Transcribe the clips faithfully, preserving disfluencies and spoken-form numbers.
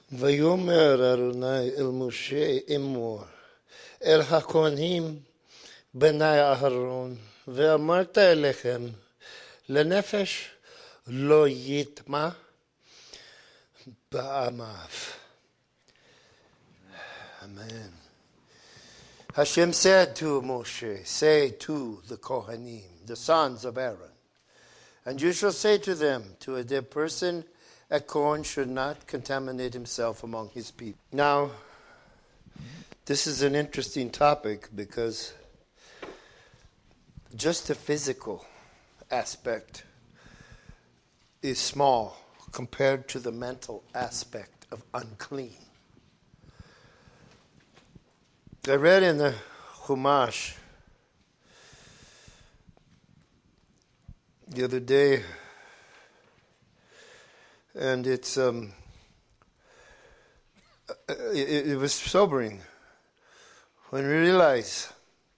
ויאמר אדוני אל משה אמור אל הכהנים בני אהרון ואמרת אליכם לנפש לא יטמע בעמיו. Amen. Hashem said to Moshe, say to the Kohanim, the sons of Aaron, and you shall say to them, to a dead person, a Kohen should not contaminate himself among his people. Now, this is an interesting topic because just the physical aspect is small compared to the mental aspect of unclean. I read in the Chumash the other day, and it's um, it, it was sobering when we realize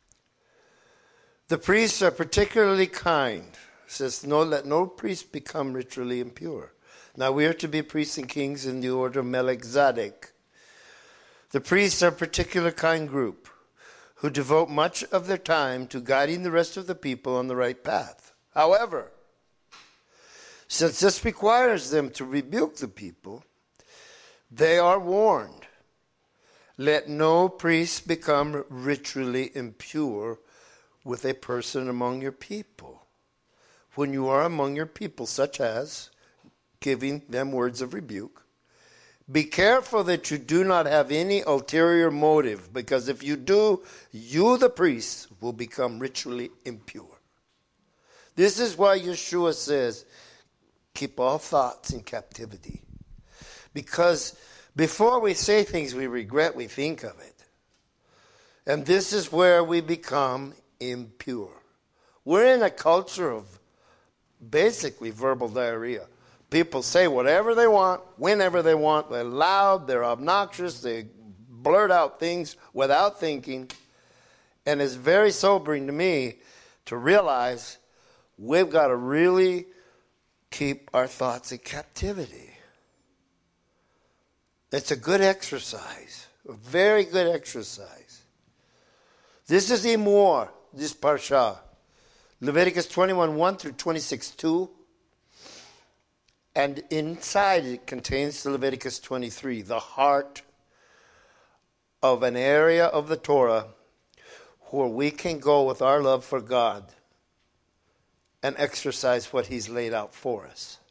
the priests are particularly kind. It says, no, let no priest become ritually impure. Now we are to be priests and kings in the order of Melchizedek. The priests are a particular kind group who devote much of their time to guiding the rest of the people on the right path. However, since this requires them to rebuke the people, they are warned, let no priest become ritually impure with a person among your people. When you are among your people, such as giving them words of rebuke, be careful that you do not have any ulterior motive, because if you do, you, the priests, will become ritually impure. This is why Yeshua says, keep all thoughts in captivity. Because before we say things we regret, we think of it. And this is where we become impure. We're in a culture of basically verbal diarrhea. People say whatever they want, whenever they want. They're loud, they're obnoxious, they blurt out things without thinking. And it's very sobering to me to realize we've got to really keep our thoughts in captivity. It's a good exercise, a very good exercise. This is Imor, this parsha. Leviticus twenty-one one through twenty-six two. And inside it contains the Leviticus twenty-three, the heart of an area of the Torah where we can go with our love for God and exercise what he's laid out for us.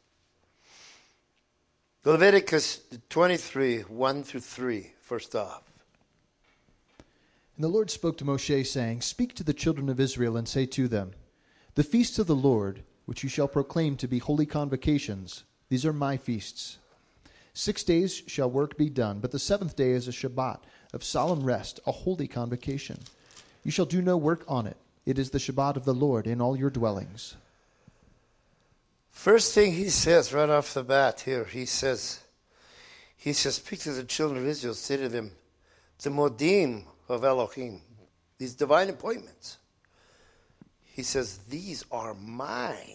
Leviticus twenty-three, one through three, first off. And the Lord spoke to Moshe, saying, speak to the children of Israel and say to them, the feasts of the Lord, which you shall proclaim to be holy convocations, these are my feasts. Six days shall work be done, but the seventh day is a Shabbat of solemn rest, a holy convocation. You shall do no work on it. It is the Shabbat of the Lord in all your dwellings. First thing he says right off the bat here, he says, he says, speak to the children of Israel, say to them, the modim of Elohim, these divine appointments. He says, these are mine.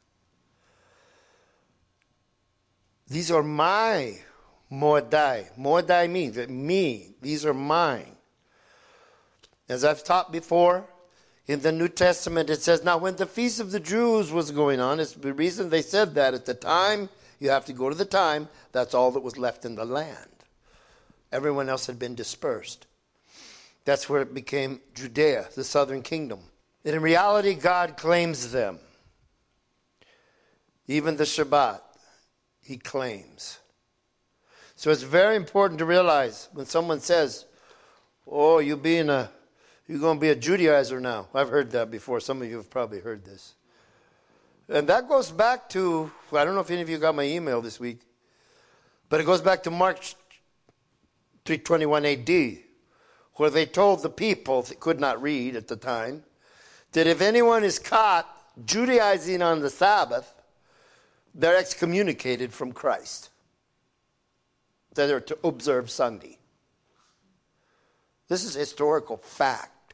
These are my Moedai. Moedai means that me. These are mine. As I've taught before, in the New Testament it says, now when the feast of the Jews was going on, it's the reason they said that at the time, you have to go to the time, that's all that was left in the land. Everyone else had been dispersed. That's where it became Judea, the southern kingdom. And in reality, God claims them. Even the Shabbat, he claims. So it's very important to realize when someone says, oh, you being a, you're going to be a Judaizer now. I've heard that before. Some of you have probably heard this. And that goes back to, I don't know if any of you got my email this week, but it goes back to Mark three twenty-one A D, where they told the people that could not read at the time, that if anyone is caught Judaizing on the Sabbath, they're excommunicated from Christ. They're to observe Sunday. This is historical fact.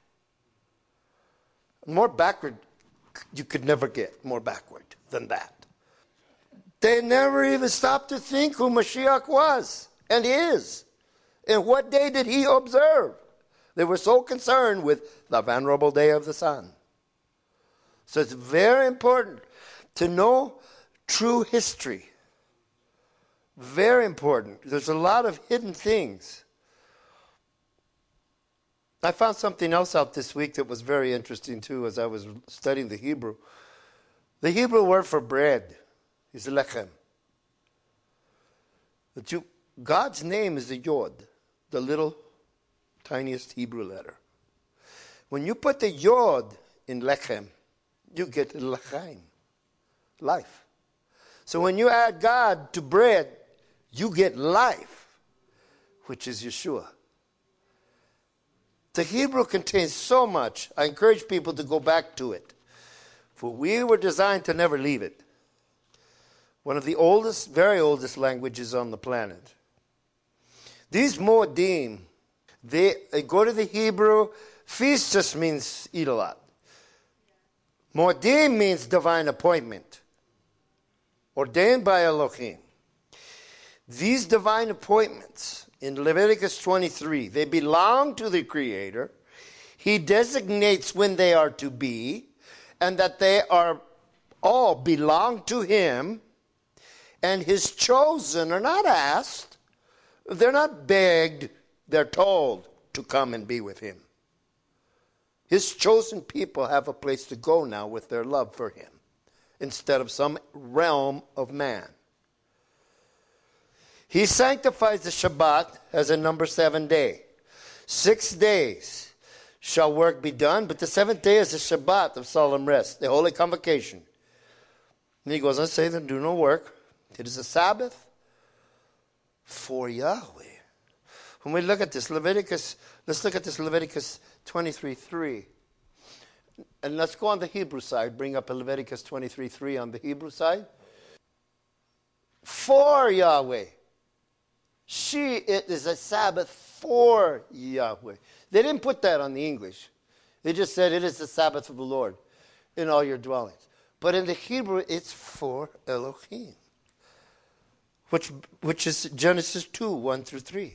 More backward, you could never get more backward than that. They never even stopped to think who Mashiach was. and is. And what day did he observe? They were so concerned with the venerable day of the sun. So it's very important to know true history. Very important. There's a lot of hidden things. I found something else out this week that was very interesting too as I was studying the Hebrew. The Hebrew word for bread is lechem. But you, God's name is the Yod, the little tiniest Hebrew letter. When you put the Yod in lechem, you get l'chaim, life. So when you add God to bread, you get life, which is Yeshua. The Hebrew contains so much. I encourage people to go back to it. For we were designed to never leave it. One of the oldest, very oldest languages on the planet. These Moedim, they, they go to the Hebrew. Feast just means eat a lot. Moedim means divine appointment. Ordained by Elohim. These divine appointments in Leviticus twenty-three, they belong to the Creator. He designates when they are to be, and that they are all belong to Him, and His chosen are not asked, they're not begged, they're told to come and be with Him. His chosen people have a place to go now with their love for Him, instead of some realm of man. He sanctifies the Shabbat as a number seven day. Six days shall work be done, but the seventh day is the Shabbat of solemn rest, the holy convocation. And he goes on to say that do no work. It is a Sabbath for Yahweh. When we look at this, Leviticus, let's look at this Leviticus twenty-three three. And let's go on the Hebrew side. Bring up a Leviticus twenty-three three on the Hebrew side. For Yahweh. She, it is a Sabbath for Yahweh. They didn't put that on the English. They just said it is the Sabbath of the Lord in all your dwellings. But in the Hebrew, it's for Elohim. Which, which is Genesis two, one through three.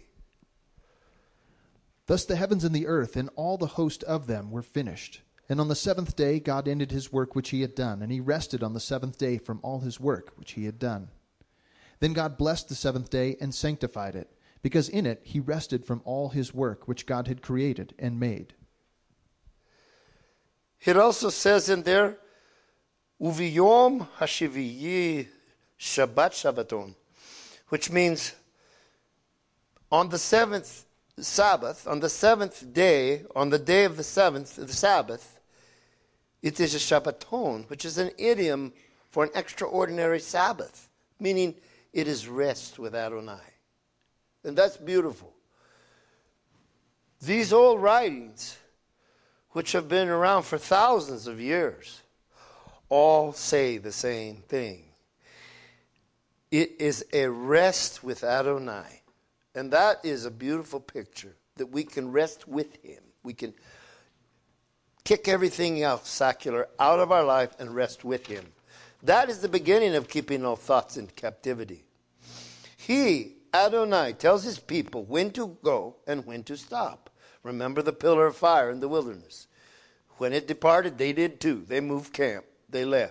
Thus the heavens and the earth and all the host of them were finished. And on the seventh day God ended his work which he had done, and he rested on the seventh day from all his work which he had done. Then God blessed the seventh day and sanctified it, because in it he rested from all his work which God had created and made. It also says in there, Uviyom hashiviyi Shabbat Shabbaton, which means on the seventh Sabbath, on the seventh day, on the day of the seventh, the Sabbath, it is a Shabbaton, which is an idiom for an extraordinary Sabbath, meaning it is rest with Adonai. And that's beautiful. These old writings, which have been around for thousands of years, all say the same thing. It is a rest with Adonai. And that is a beautiful picture, that we can rest with Him. We can kick everything else secular out of our life and rest with Him. That is the beginning of keeping all thoughts in captivity. He, Adonai, tells His people when to go and when to stop. Remember the pillar of fire in the wilderness. When it departed, they did too. They moved camp. They left.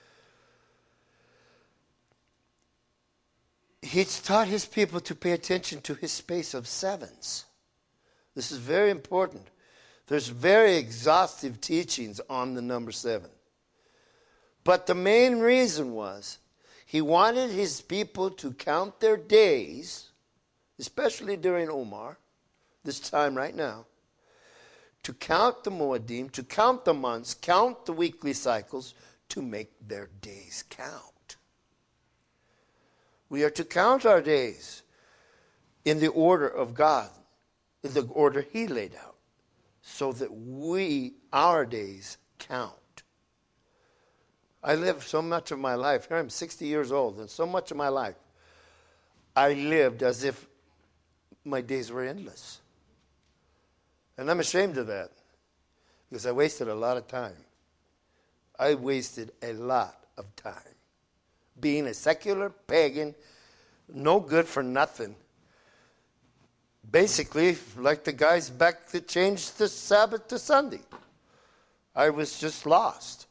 He's taught His people to pay attention to His space of sevens. This is very important. There's very exhaustive teachings on the number seven. But the main reason was He wanted His people to count their days, especially during Omar, this time right now, to count the Moedim, to count the months, count the weekly cycles, to make their days count. We are to count our days in the order of God, in the order He laid out, so that we, our days, count. I lived so much of my life, here I'm sixty years old, and so much of my life, I lived as if my days were endless. And I'm ashamed of that, because I wasted a lot of time. I wasted a lot of time. Being a secular pagan, no good for nothing, basically like the guys back that changed the Sabbath to Sunday. I was just lost.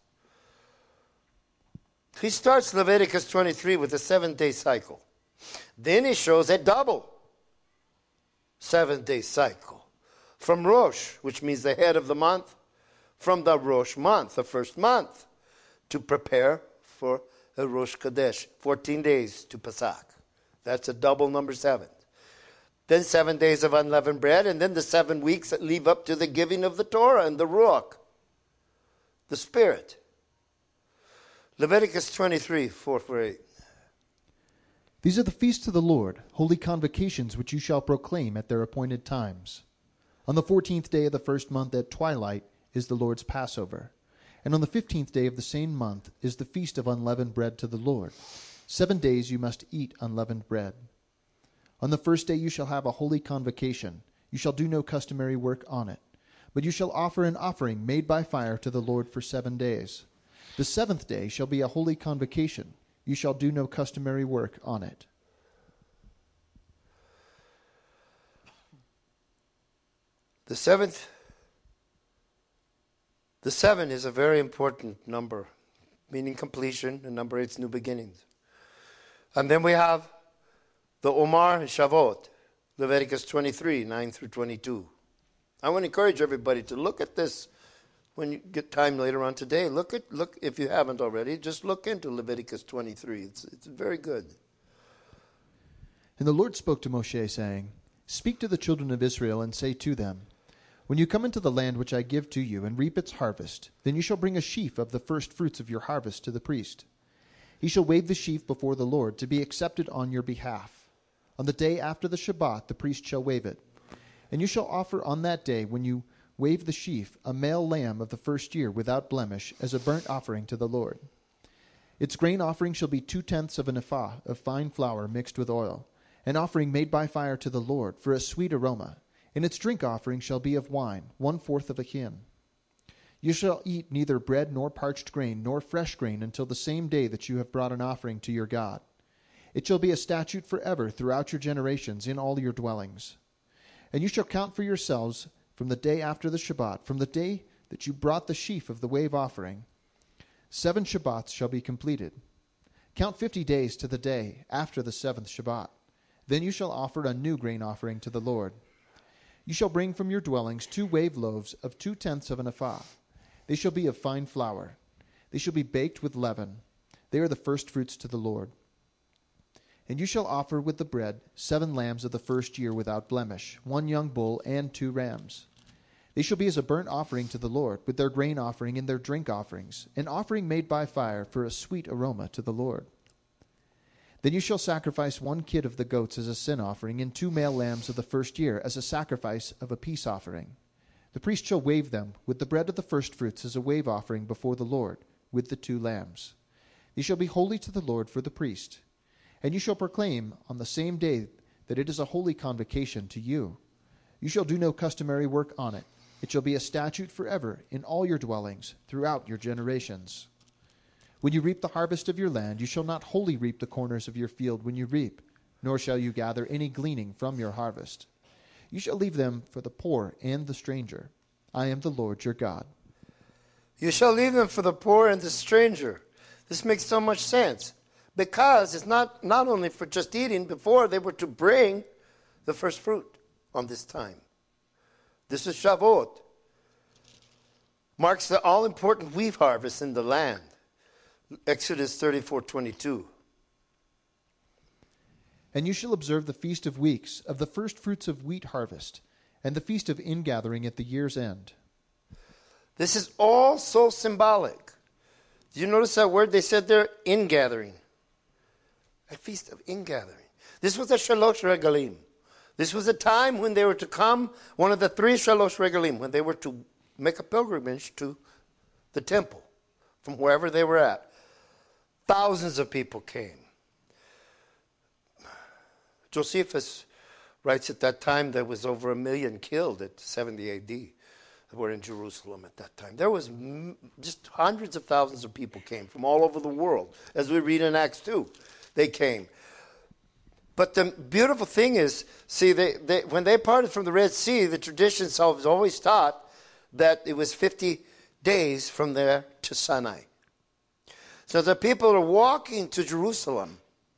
He starts Leviticus twenty-three with a seven-day cycle. Then he shows a double seven-day cycle. From Rosh, which means the head of the month, from the Rosh month, the first month, to prepare for the Rosh Chodesh, fourteen days to Pesach. That's a double number seven. Then seven days of unleavened bread, and then the seven weeks that lead up to the giving of the Torah and the Ruach, the Spirit. Leviticus twenty-three, four through eight. These are the feasts of the Lord, holy convocations which you shall proclaim at their appointed times. On the fourteenth day of the first month at twilight is the Lord's Passover. And on the fifteenth day of the same month is the feast of unleavened bread to the Lord. Seven days you must eat unleavened bread. On the first day you shall have a holy convocation. You shall do no customary work on it. But you shall offer an offering made by fire to the Lord for seven days. The seventh day shall be a holy convocation. You shall do no customary work on it. The seventh, the seven is a very important number, meaning completion, and number eight is new beginnings. And then we have the Omar and Shavuot, Leviticus twenty-three, nine through twenty-two. I want to encourage everybody to look at this when you get time later on today. Look at look if you haven't already, just look into Leviticus twenty-three. It's it's very good. And the Lord spoke to Moshe, saying, Speak to the children of Israel, and say to them, When you come into the land which I give to you, and reap its harvest, then you shall bring a sheaf of the first fruits of your harvest to the priest. He shall wave the sheaf before the Lord, to be accepted on your behalf. On the day after the Shabbat the priest shall wave it. And you shall offer on that day, when you wave the sheaf, a male lamb of the first year without blemish, as a burnt offering to the Lord. Its grain offering shall be two-tenths of an ephah of fine flour mixed with oil, an offering made by fire to the Lord, for a sweet aroma. And its drink offering shall be of wine, one-fourth of a hin. You shall eat neither bread nor parched grain nor fresh grain until the same day that you have brought an offering to your God. It shall be a statute forever throughout your generations in all your dwellings. And you shall count for yourselves from the day after the Shabbat, from the day that you brought the sheaf of the wave offering. Seven Shabbats shall be completed. Count fifty days to the day after the seventh Shabbat. Then you shall offer a new grain offering to the Lord. You shall bring from your dwellings two wave loaves of two-tenths of an ephah. They shall be of fine flour. They shall be baked with leaven. They are the first fruits to the Lord. And you shall offer with the bread seven lambs of the first year without blemish, one young bull and two rams. They shall be as a burnt offering to the Lord, with their grain offering and their drink offerings, an offering made by fire for a sweet aroma to the Lord. Then you shall sacrifice one kid of the goats as a sin offering, and two male lambs of the first year as a sacrifice of a peace offering. The priest shall wave them with the bread of the firstfruits as a wave offering before the Lord, with the two lambs. These shall be holy to the Lord for the priest. And you shall proclaim on the same day that it is a holy convocation to you. You shall do no customary work on it. It shall be a statute forever in all your dwellings throughout your generations. When you reap the harvest of your land, you shall not wholly reap the corners of your field when you reap, nor shall you gather any gleaning from your harvest. You shall leave them for the poor and the stranger. I am the Lord your God. You shall leave them for the poor and the stranger. This makes so much sense. Because it's not, not only for just eating. Before, they were to bring the first fruit on this time. This is Shavuot. Marks the all-important wheat harvest in the land. Exodus thirty-four twenty-two. And you shall observe the Feast of Weeks, of the first fruits of wheat harvest, and the Feast of Ingathering at the year's end. This is all so symbolic. Do you notice that word they said there? Ingathering. A feast of ingathering. This was a Shalosh Regalim. This was a time when they were to come, one of the three Shalosh Regalim, when they were to make a pilgrimage to the temple from wherever they were at. Thousands of people came. Josephus writes at that time there was over a million killed at seventy A D that were in Jerusalem at that time. There was m- just hundreds of thousands of people came from all over the world. As we read in Acts two, they came. But the beautiful thing is, see, they, they, when they parted from the Red Sea, the traditions have always taught that it was fifty days from there to Sinai. So the people are walking to Jerusalem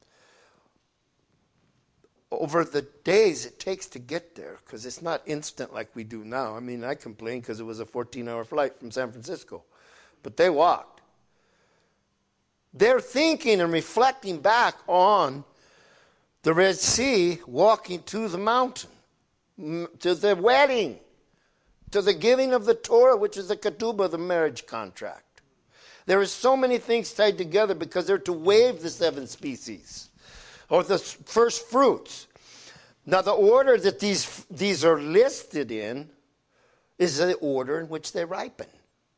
over the days it takes to get there, because it's not instant like we do now. I mean, I complain because it was a fourteen-hour flight from San Francisco. But they walked. They're thinking and reflecting back on the Red Sea, walking to the mountain, to the wedding, to the giving of the Torah, which is the ketubah, the marriage contract. There are so many things tied together because they're to wave the seven species, or the first fruits. Now, the order that these, these are listed in is the order in which they ripen.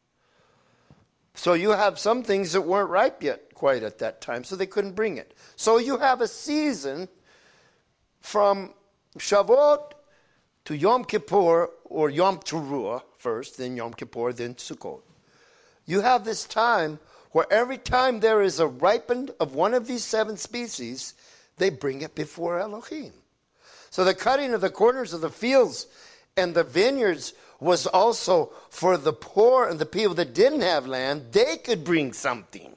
So you have some things that weren't ripe yet quite at that time, so they couldn't bring it. So you have a season from Shavuot to Yom Kippur, or Yom Teruah first, then Yom Kippur, then Sukkot. You have this time where every time there is a ripened of one of these seven species, they bring it before Elohim. So the cutting of the corners of the fields and the vineyards was also for the poor and the people that didn't have land. They could bring something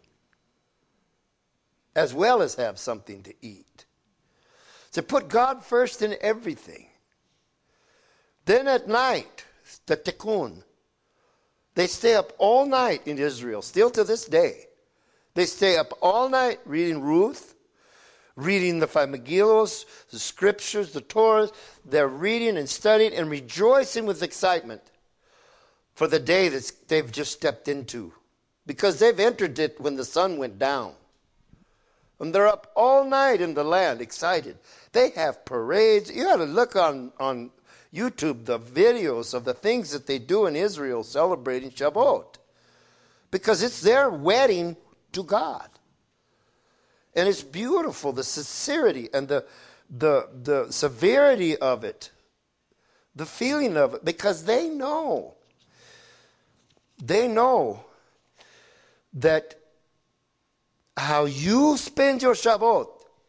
as well as have something to eat. To put God first in everything. Then at night, the tikkun. They stay up all night in Israel, still to this day. They stay up all night reading Ruth, reading the five Megillos, the scriptures, the Torah. They're reading and studying and rejoicing with excitement for the day that they've just stepped into, because they've entered it when the sun went down. And they're up all night in the land, excited. They have parades. You got to look on, on YouTube, the videos of the things that they do in Israel celebrating Shavuot, because it's their wedding to God. And it's beautiful, the sincerity and the, the, the severity of it, the feeling of it, because they know, they know that how you spend your Shavuot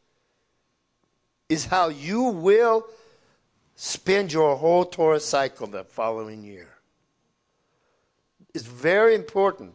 is how you will spend your whole Torah cycle the following year. It's very important.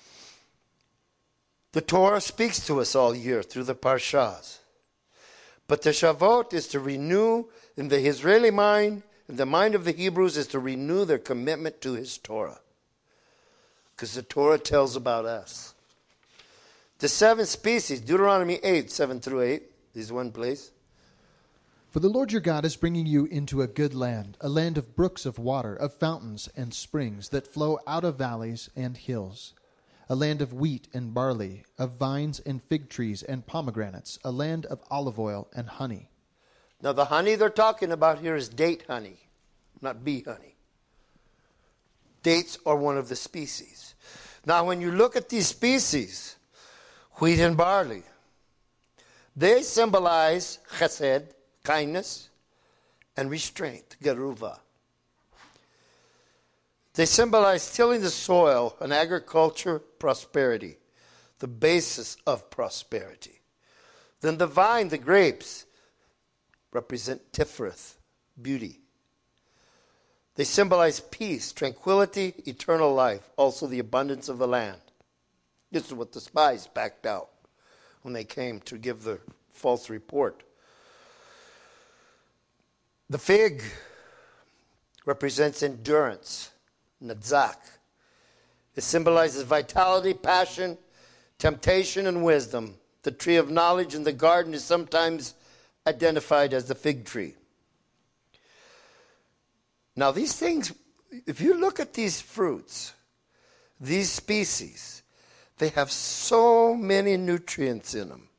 The Torah speaks to us all year through the Parshas. But the Shavuot is to renew, in the Israeli mind, in the mind of the Hebrews, is to renew their commitment to his Torah. Because the Torah tells about us. The seven species, Deuteronomy eight, seven through eight, is one place. For the Lord your God is bringing you into a good land, a land of brooks of water, of fountains and springs that flow out of valleys and hills, a land of wheat and barley, of vines and fig trees and pomegranates, a land of olive oil and honey. Now the honey they're talking about here is date honey, not bee honey. Dates are one of the species. Now when you look at these species, wheat and barley, they symbolize chesed, kindness, and restraint, geruva. They symbolize tilling the soil and agriculture, prosperity, the basis of prosperity. Then the vine, the grapes, represent Tiferet, beauty. They symbolize peace, tranquility, eternal life, also the abundance of the land. This is what the spies backed out when they came to give the false report. The fig represents endurance, nadzak. It symbolizes vitality, passion, temptation, and wisdom. The tree of knowledge in the garden is sometimes identified as the fig tree. Now these things, if you look at these fruits, these species, they have so many nutrients in them.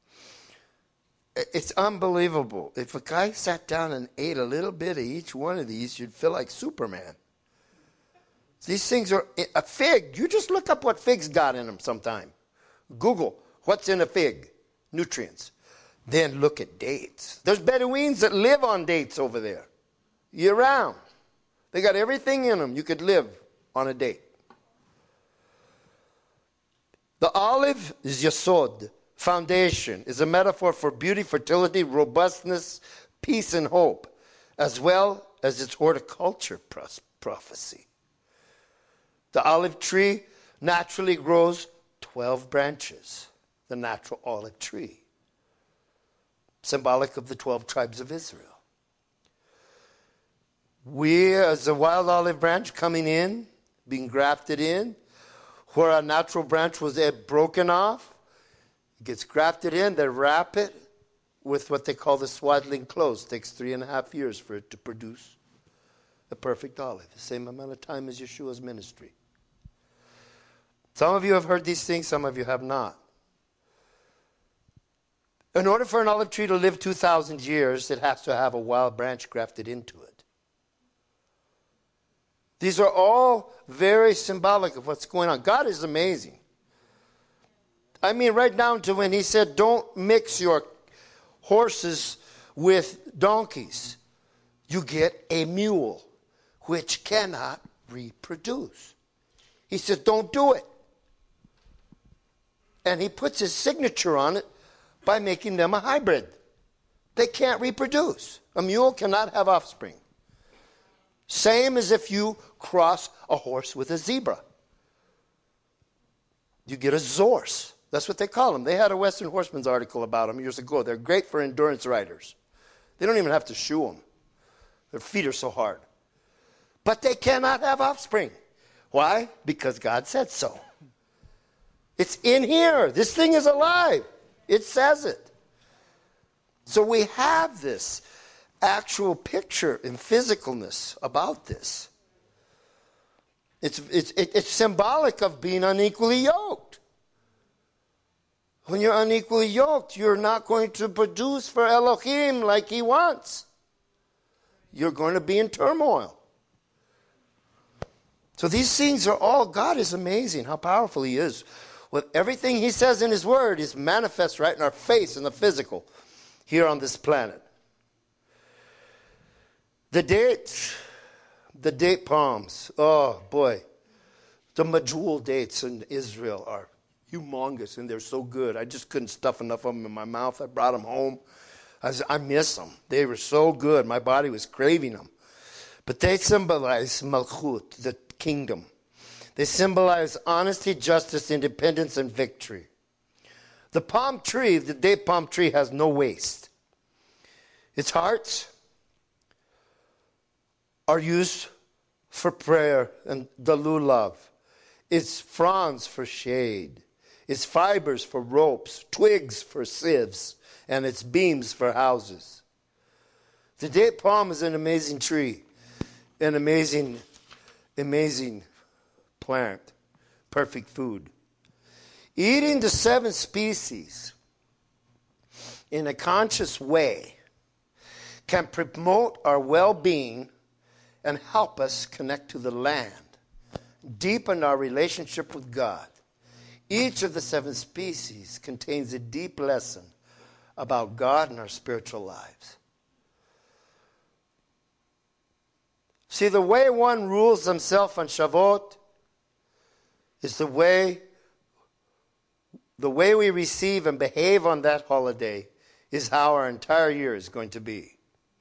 It's unbelievable. If a guy sat down and ate a little bit of each one of these, you'd feel like Superman. These things are, a fig, you just look up what figs got in them sometime. Google, what's in a fig? Nutrients. Then look at dates. There's Bedouins that live on dates over there, year round. They got everything in them. You could live on a date. The olive is yesod, foundation is a metaphor for beauty, fertility, robustness, peace, and hope, as well as its horticulture pros- prophecy. The olive tree naturally grows twelve branches, the natural olive tree, symbolic of the twelve tribes of Israel. We, as a wild olive branch coming in, being grafted in, where a natural branch was broken off, it gets grafted in, they wrap it with what they call the swaddling clothes. It takes three and a half years for it to produce a perfect olive, the same amount of time as Yeshua's ministry. Some of you have heard these things, some of you have not. In order for an olive tree to live two thousand years, it has to have a wild branch grafted into it. These are all very symbolic of what's going on. God is amazing. I mean, right down to when he said, don't mix your horses with donkeys. You get a mule, which cannot reproduce. He says, don't do it. And he puts his signature on it by making them a hybrid. They can't reproduce. A mule cannot have offspring. Same as if you cross a horse with a zebra. You get a zorse. That's what they call them. They had a Western Horseman's article about them years ago. They're great for endurance riders. They don't even have to shoe them. Their feet are so hard. But they cannot have offspring. Why? Because God said so. It's in here. This thing is alive. It says it. So we have this actual picture and physicalness about this. It's, it's, it's symbolic of being unequally yoked. When you're unequally yoked, you're not going to produce for Elohim like he wants. You're going to be in turmoil. So these things are all, God is amazing how powerful he is. With everything he says in his word is manifest right in our face in the physical here on this planet. The dates, the date palms, oh boy. The medjool dates in Israel are humongous and they're so good. I just couldn't stuff enough of them in my mouth. I brought them home. I, was, I miss them. They were so good. My body was craving them. But they symbolize Malchut, the kingdom. They symbolize honesty, justice, independence, and victory. The palm tree, the date palm tree, has no waste. Its hearts are used for prayer and the lulav. Its fronds for shade. Its fibers for ropes, twigs for sieves, and its beams for houses. The date palm is an amazing tree, an amazing, amazing plant, perfect food. Eating the seven species in a conscious way can promote our well-being and help us connect to the land, deepen our relationship with God. Each of the seven species contains a deep lesson about God and our spiritual lives. See, the way one rules himself on Shavuot is the way, the way we receive and behave on that holiday is how our entire year is going to be.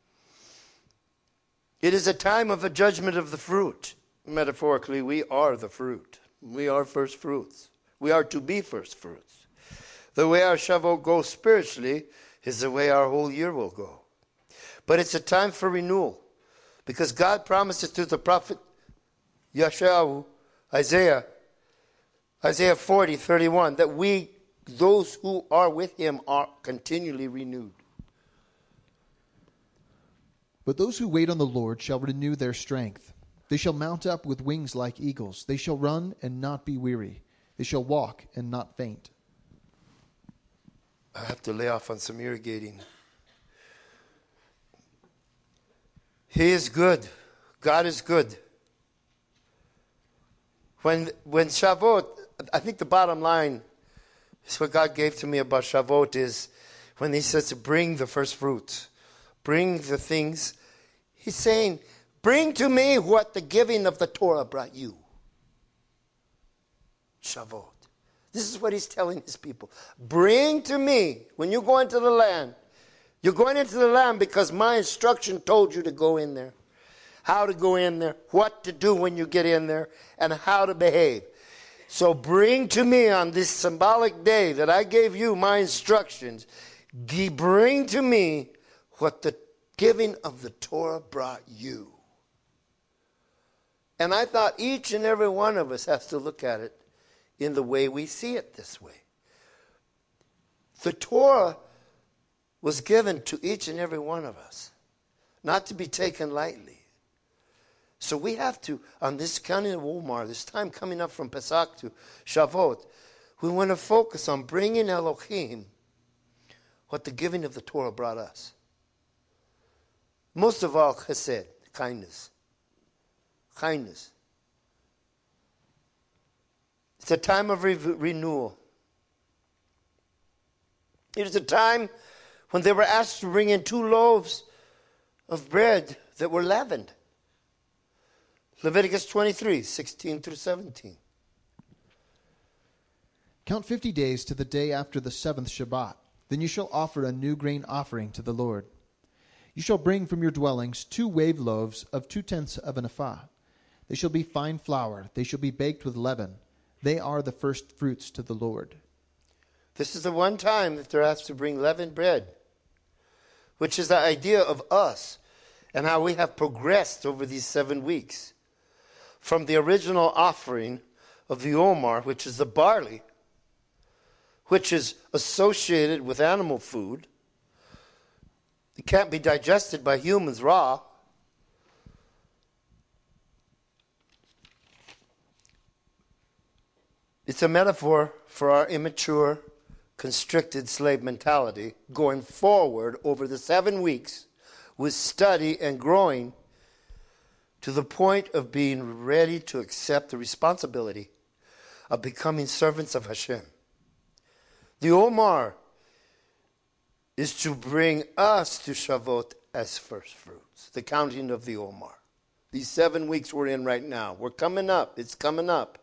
It is a time of a judgment of the fruit. Metaphorically, we are the fruit. We are first fruits. We are to be first fruits. The way our Shavuot goes spiritually is the way our whole year will go. But it's a time for renewal. Because God promises through the prophet Yeshayahu, Isaiah, Isaiah forty, thirty-one, that we, those who are with him, are continually renewed. But those who wait on the Lord shall renew their strength. They shall mount up with wings like eagles. They shall run and not be weary. They shall walk and not faint. I have to lay off on some irrigating. He is good. God is good. When when Shavuot, I think the bottom line is what God gave to me about Shavuot is when he says to bring the first fruits, bring the things. He's saying, bring to me what the giving of the Torah brought you. Shavuot. This is what he's telling his people. Bring to me, when you go into the land, you're going into the land because my instruction told you to go in there. How to go in there, what to do when you get in there, and how to behave. So bring to me on this symbolic day that I gave you my instructions, bring to me what the giving of the Torah brought you. And I thought each and every one of us has to look at it in the way we see it this way. The Torah was given to each and every one of us, not to be taken lightly. So we have to, on this counting of Omar, this time coming up from Pesach to Shavuot, we want to focus on bringing Elohim what the giving of the Torah brought us. Most of all, chesed, kindness. Kindness. It's a time of re- renewal. It is a time when they were asked to bring in two loaves of bread that were leavened. Leviticus twenty-three, sixteen through seventeen. Count fifty days to the day after the seventh Shabbat. Then you shall offer a new grain offering to the Lord. You shall bring from your dwellings two wave loaves of two-tenths of an ephah. They shall be fine flour. They shall be baked with leaven. They are the first fruits to the Lord. This is the one time that they're asked to bring leavened bread, which is the idea of us and how we have progressed over these seven weeks. From the original offering of the Omar, which is the barley, which is associated with animal food. It can't be digested by humans raw. It's a metaphor for our immature, constricted slave mentality going forward over the seven weeks with study and growing to the point of being ready to accept the responsibility of becoming servants of Hashem. The Omar is to bring us to Shavuot as first fruits, the counting of the Omar. These seven weeks we're in right now, we're coming up, it's coming up.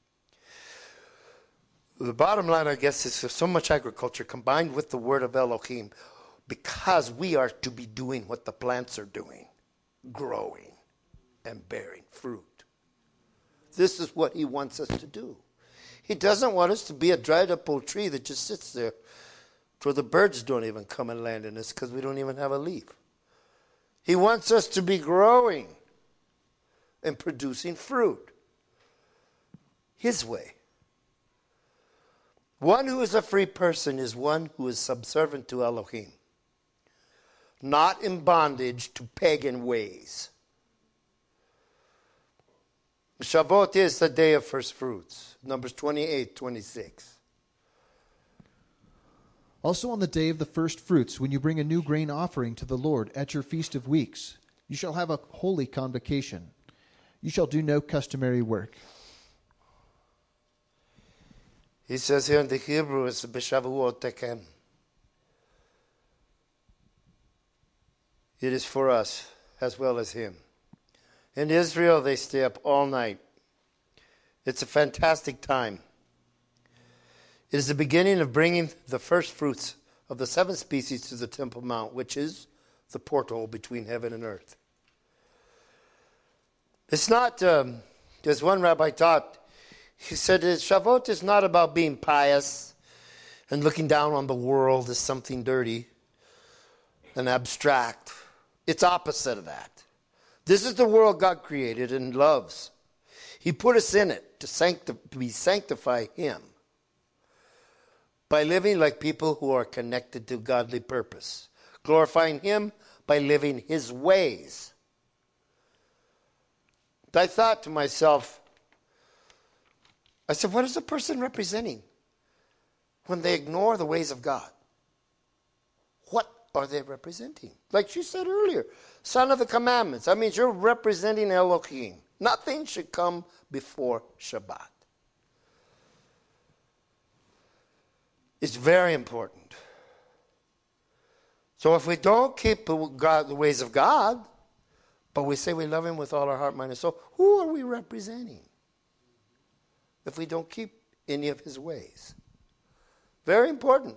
The bottom line, I guess, is so much agriculture combined with the word of Elohim, because we are to be doing what the plants are doing, growing and bearing fruit. This is what he wants us to do. He doesn't want us to be a dried up old tree that just sits there where the birds don't even come and land in us because we don't even have a leaf. He wants us to be growing and producing fruit his way. One who is a free person is one who is subservient to Elohim, not in bondage to pagan ways. Shavuot is the day of first fruits. Numbers twenty-eight, twenty-six. Also on the day of the first fruits, when you bring a new grain offering to the Lord at your feast of weeks, you shall have a holy convocation. You shall do no customary work. He says here in the Hebrew, it's B'Shavuot Tekem. It is for us as well as him. In Israel, they stay up all night. It's a fantastic time. It is the beginning of bringing the first fruits of the seven species to the Temple Mount, which is the portal between heaven and earth. It's not, um, as one rabbi taught, he said, Shavuot is not about being pious and looking down on the world as something dirty and abstract. It's opposite of that. This is the world God created and loves. He put us in it to, sancti- to be sanctify him by living like people who are connected to godly purpose, glorifying him by living his ways. I thought to myself, I said, what is a person representing when they ignore the ways of God? What are they representing? Like she said earlier, son of the commandments. That means you're representing Elohim. Nothing should come before Shabbat. It's very important. So if we don't keep God, the ways of God, but we say we love him with all our heart, mind, and soul, who are we representing? If we don't keep any of his ways. Very important.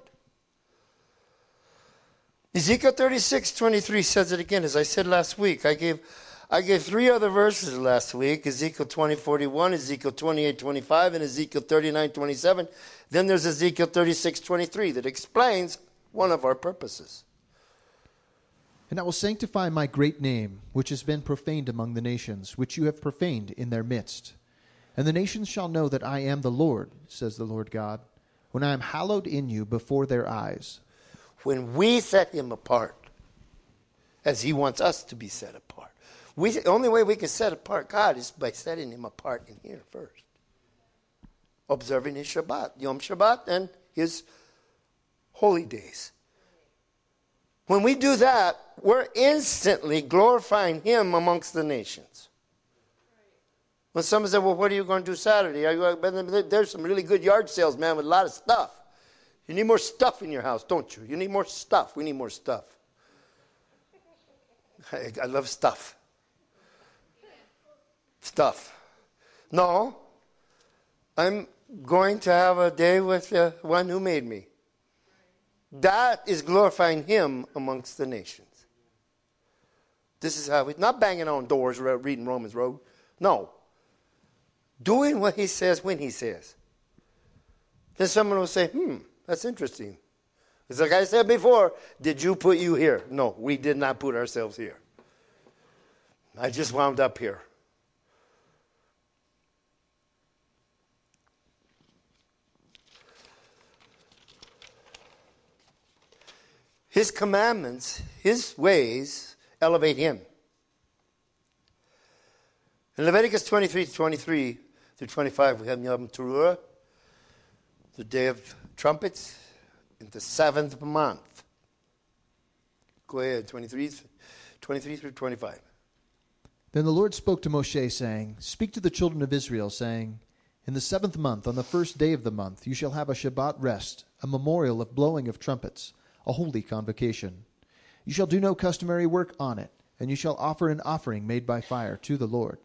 Ezekiel thirty-six twenty-three says it again. As I said last week, I gave I gave three other verses last week, Ezekiel twenty forty-one, Ezekiel twenty-eight twenty-five, and Ezekiel thirty-nine twenty-seven. Then there's Ezekiel thirty-six twenty-three that explains one of our purposes. And I will sanctify my great name, which has been profaned among the nations, which you have profaned in their midst. And the nations shall know that I am the Lord, says the Lord God, when I am hallowed in you before their eyes. When we set him apart, as he wants us to be set apart. We, the only way we can set apart God is by setting him apart in here first. Observing his Shabbat, Yom Shabbat, and his holy days. When we do that, we're instantly glorifying him amongst the nations. When someone said, well, what are you going to do Saturday? Are you, there's some really good yard sales, man, with a lot of stuff. You need more stuff in your house, don't you? You need more stuff. We need more stuff. I, I love stuff. Stuff. No, I'm going to have a day with the one who made me. That is glorifying him amongst the nations. This is how we, not banging on doors, reading Romans Road. No. Doing what he says when he says. Then someone will say, hmm, that's interesting. It's like I said before, did you put you here? No, we did not put ourselves here. I just wound up here. His commandments, his ways, elevate him. In Leviticus twenty-three, twenty-three through twenty-five, we have Yom Teruah, the day of trumpets, in the seventh month. Go ahead, twenty-three, twenty-three through twenty-five. Then the Lord spoke to Moshe, saying, Speak to the children of Israel, saying, In the seventh month, on the first day of the month, you shall have a Shabbat rest, a memorial of blowing of trumpets, a holy convocation. You shall do no customary work on it, and you shall offer an offering made by fire to the Lord.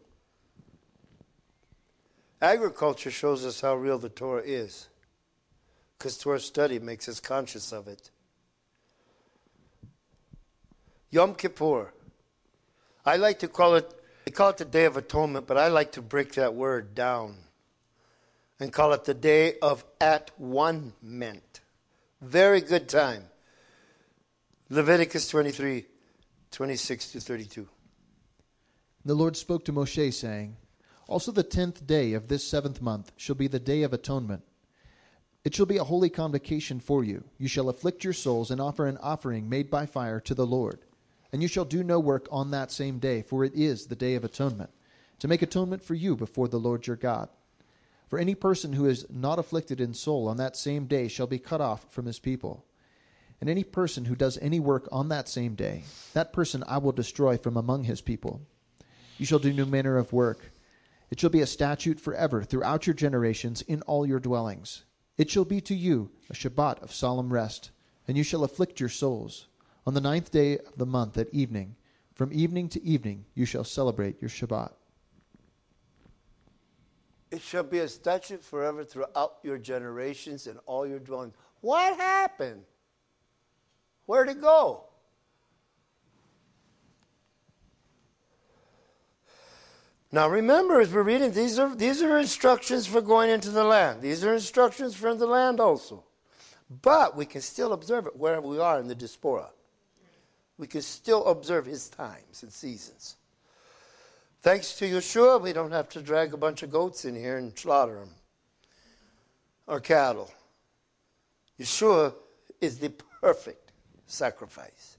Agriculture shows us how real the Torah is, because Torah study makes us conscious of it. Yom Kippur. I like to call it, they call it the Day of Atonement, but I like to break that word down and call it the Day of At-One-ment. Very good time. Leviticus twenty-three, twenty-six to thirty-two. The Lord spoke to Moshe, saying, Also the tenth day of this seventh month shall be the Day of Atonement. It shall be a holy convocation for you. You shall afflict your souls and offer an offering made by fire to the Lord. And you shall do no work on that same day, for it is the Day of Atonement, to make atonement for you before the Lord your God. For any person who is not afflicted in soul on that same day shall be cut off from his people. And any person who does any work on that same day, that person I will destroy from among his people. You shall do no manner of work. It shall be a statute forever throughout your generations in all your dwellings. It shall be to you a Shabbat of solemn rest, and you shall afflict your souls. On the ninth day of the month at evening, from evening to evening, you shall celebrate your Shabbat. It shall be a statute forever throughout your generations and all your dwellings. What happened? Where'd it go? Now remember, as we're reading, these are these are instructions for going into the land. These are instructions for the land also. But we can still observe it wherever we are in the diaspora. We can still observe his times and seasons. Thanks to Yeshua, we don't have to drag a bunch of goats in here and slaughter them. Or cattle. Yeshua is the perfect sacrifice.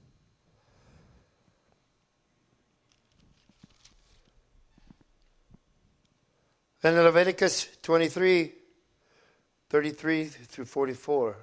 And in Leviticus twenty-three, thirty-three through forty-four,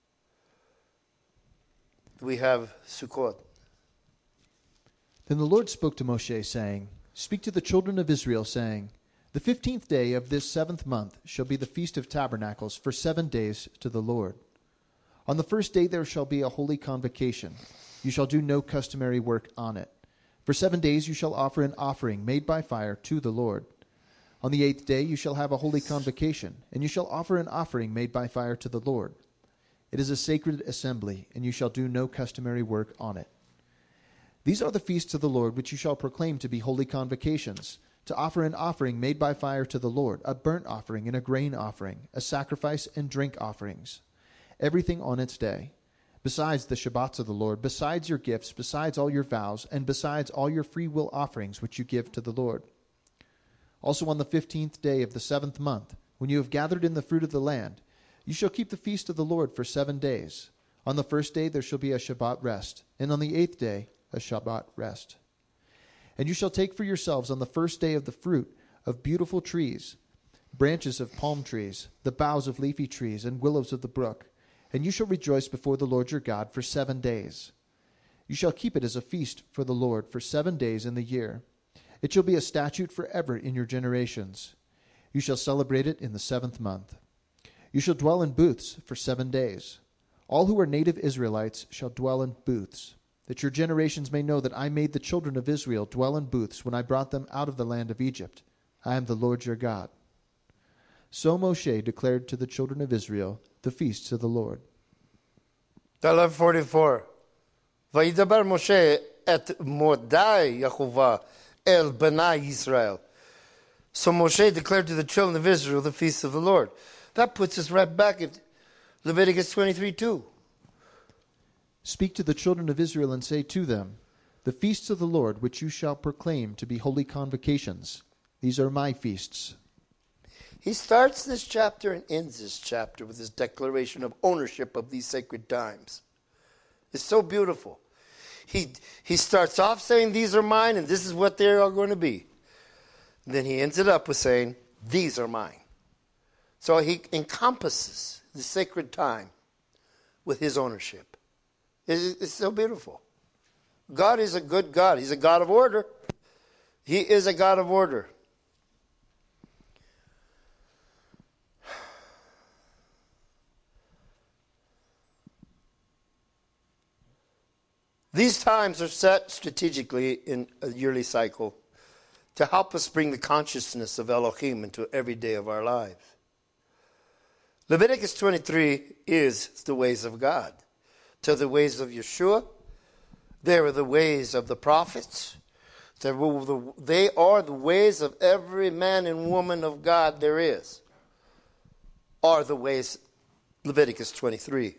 we have Sukkot. Then the Lord spoke to Moshe, saying, Speak to the children of Israel, saying, The fifteenth day of this seventh month shall be the Feast of Tabernacles for seven days to the Lord. On the first day there shall be a holy convocation. You shall do no customary work on it. For seven days you shall offer an offering made by fire to the Lord. On the eighth day you shall have a holy convocation, and you shall offer an offering made by fire to the Lord. It is a sacred assembly, and you shall do no customary work on it. These are the feasts of the Lord which you shall proclaim to be holy convocations, to offer an offering made by fire to the Lord, a burnt offering and a grain offering, a sacrifice and drink offerings, everything on its day. Besides the Shabbats of the Lord, besides your gifts, besides all your vows, and besides all your free will offerings which you give to the Lord. Also on the fifteenth day of the seventh month, when you have gathered in the fruit of the land, you shall keep the feast of the Lord for seven days. On the first day there shall be a Shabbat rest, and on the eighth day a Shabbat rest. And you shall take for yourselves on the first day of the fruit of beautiful trees, branches of palm trees, the boughs of leafy trees, and willows of the brook, and you shall rejoice before the Lord your God for seven days. You shall keep it as a feast for the Lord for seven days in the year. It shall be a statute forever in your generations. You shall celebrate it in the seventh month. You shall dwell in booths for seven days. All who are native Israelites shall dwell in booths, that your generations may know that I made the children of Israel dwell in booths when I brought them out of the land of Egypt. I am the Lord your God. So Moshe declared to the children of Israel the feasts of the Lord. eleven forty-four. Vayidaber Moshe et Mordai Yehovah el Benai Israel. So Moshe declared to the children of Israel the feasts of the Lord. That puts us right back at Leviticus twenty-three two. Speak to the children of Israel and say to them, the feasts of the Lord which you shall proclaim to be holy convocations. These are my feasts. He starts this chapter and ends this chapter with his declaration of ownership of these sacred times. It's so beautiful. He, he starts off saying, these are mine, and this is what they are going to be. And then he ends it up with saying, these are mine. So he encompasses the sacred time with his ownership. It's, it's so beautiful. God is a good God. He's a God of order. He is a God of order. These times are set strategically in a yearly cycle to help us bring the consciousness of Elohim into every day of our lives. Leviticus twenty-three is the ways of God. To the ways of Yeshua, there are the ways of the prophets. They are the ways of every man and woman of God there is. Are the ways, Leviticus twenty-three.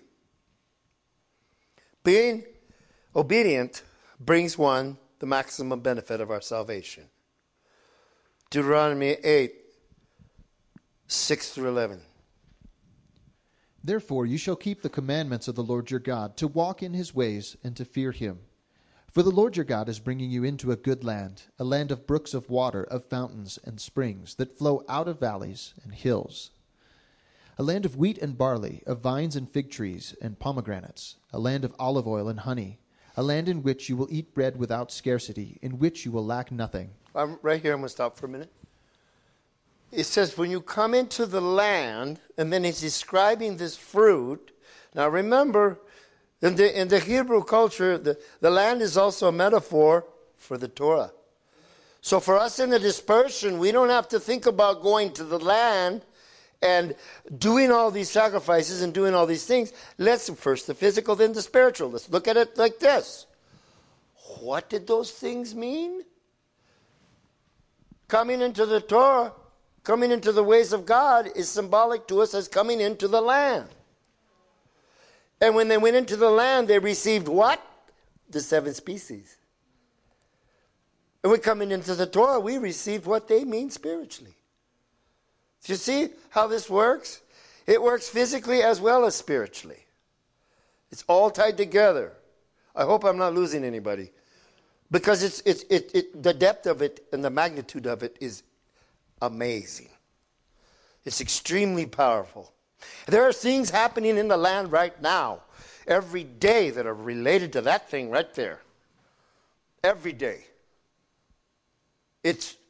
Being obedient brings one the maximum benefit of our salvation. Deuteronomy eight, six through eleven. Therefore you shall keep the commandments of the Lord your God, to walk in his ways and to fear him. For the Lord your God is bringing you into a good land, a land of brooks of water, of fountains and springs that flow out of valleys and hills. A land of wheat and barley, of vines and fig trees and pomegranates, a land of olive oil and honey, a land in which you will eat bread without scarcity, in which you will lack nothing. I'm right here. I'm going to stop for a minute. It says when you come into the land, and then he's describing this fruit. Now remember, in the, in the Hebrew culture, the, the land is also a metaphor for the Torah. So for us in the dispersion, we don't have to think about going to the land and doing all these sacrifices and doing all these things. Let's first the physical, then the spiritual. Let's look at it like this. What did those things mean? Coming into the Torah, coming into the ways of God is symbolic to us as coming into the land. And when they went into the land, they received what? The seven species. And when coming into the Torah, we received what they mean spiritually. Do you see how this works? It works physically as well as spiritually. It's all tied together. I hope I'm not losing anybody. Because it's, it's, it, it, the depth of it and the magnitude of it is amazing. It's extremely powerful. There are things happening in the land right now, every day, that are related to that thing right there. Every day. It's,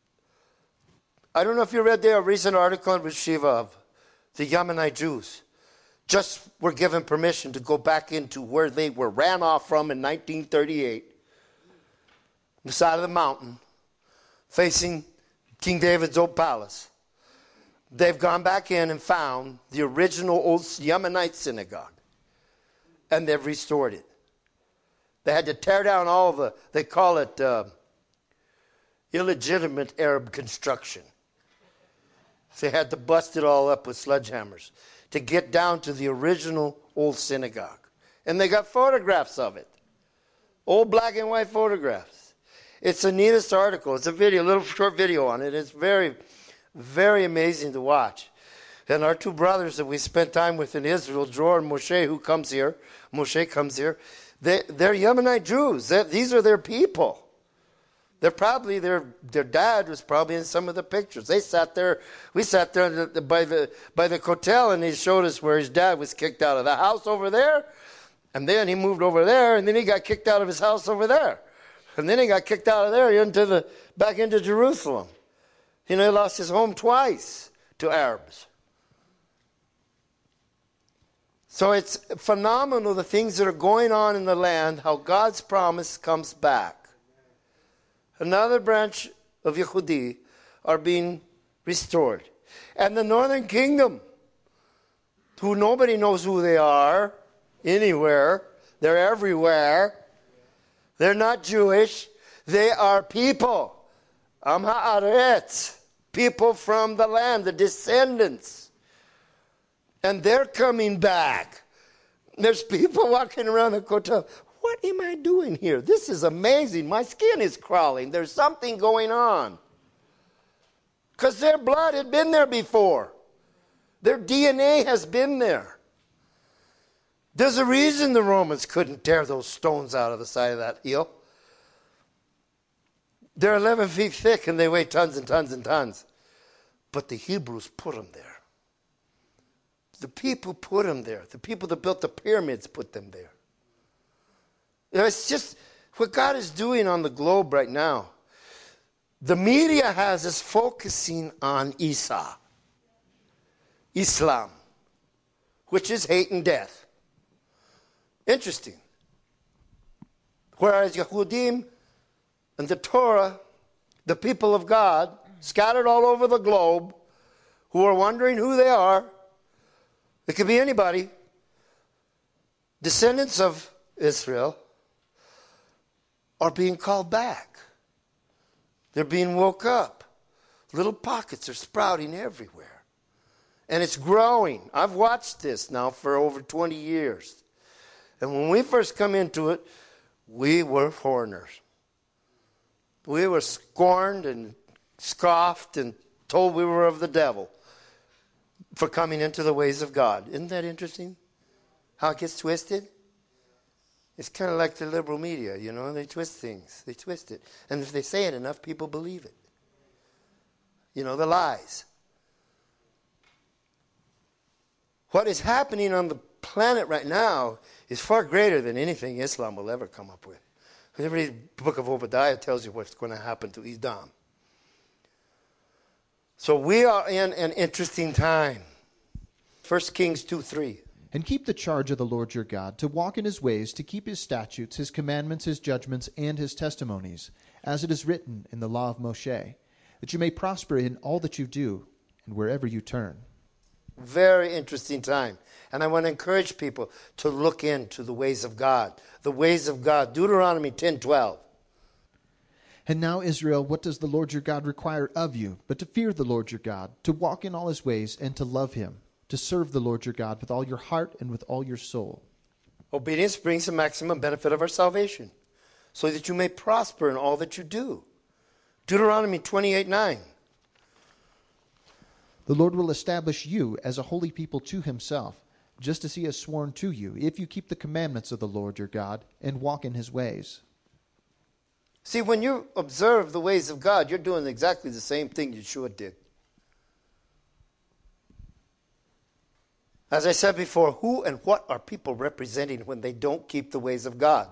I don't know if you read there a recent article in Shiva of the Yemenite Jews. Just were given permission to go back into where they were ran off from in nineteen thirty-eight. The side of the mountain, facing King David's old palace. They've gone back in and found the original old Yemenite synagogue. And they've restored it. They had to tear down all the, they call it uh, illegitimate Arab construction. They had to bust it all up with sledgehammers to get down to the original old synagogue. And they got photographs of it. Old black and white photographs. It's the neatest article. It's a video, a little short video on it. It's very, very amazing to watch. And our two brothers that we spent time with in Israel, Dror and Moshe, who comes here, Moshe comes here, they, they're Yemenite Jews. They're, these are their people. They're probably, their their dad was probably in some of the pictures. They sat there, we sat there by the, by the Kotel, and he showed us where his dad was kicked out of the house over there. And then he moved over there, and then he got kicked out of his house over there. And then he got kicked out of there into the back into Jerusalem. You know, he lost his home twice to Arabs. So it's phenomenal, the things that are going on in the land, how God's promise comes back. Another branch of Yehudi are being restored. And the northern kingdom, who nobody knows who they are, anywhere, they're everywhere. They're not Jewish. They are people. Am ha'aretz, people from the land, the descendants. And they're coming back. There's people walking around the Kotel. What am I doing here? This is amazing. My skin is crawling. There's something going on. Because their blood had been there before. Their D N A has been there. There's a reason the Romans couldn't tear those stones out of the side of that hill. They're eleven feet thick and they weigh tons and tons and tons. But the Hebrews put them there. The people put them there. The people that built the pyramids put them there. You know, it's just what God is doing on the globe right now. The media has us focusing on Isa, Islam, which is hate and death. Interesting. Whereas Yehudim and the Torah, the people of God, scattered all over the globe, who are wondering who they are, it could be anybody, descendants of Israel, are being called back. They're being woke up. Little pockets are sprouting everywhere. And it's growing. I've watched this now for over twenty years. And when we first come into it, we were foreigners. We were scorned and scoffed and told we were of the devil for coming into the ways of God. Isn't that interesting? How it gets twisted? It's kind of like the liberal media, you know. They twist things. They twist it. And if they say it enough, people believe it. You know, the lies. What is happening on the planet right now is far greater than anything Islam will ever come up with. Because every book of Obadiah tells you what's going to happen to Edom. So we are in an interesting time. First Kings two three. And keep the charge of the Lord your God, to walk in his ways, to keep his statutes, his commandments, his judgments, and his testimonies, as it is written in the law of Moshe, that you may prosper in all that you do, and wherever you turn. Very interesting time. And I want to encourage people to look into the ways of God. The ways of God. Deuteronomy ten twelve. And now, Israel, what does the Lord your God require of you, but to fear the Lord your God, to walk in all his ways, and to love him, to serve the Lord your God with all your heart and with all your soul. Obedience brings the maximum benefit of our salvation, so that you may prosper in all that you do. Deuteronomy twenty-eight nine. The Lord will establish you as a holy people to himself, just as he has sworn to you, if you keep the commandments of the Lord your God and walk in his ways. See, when you observe the ways of God, you're doing exactly the same thing Yeshua did. As I said before, who and what are people representing when they don't keep the ways of God?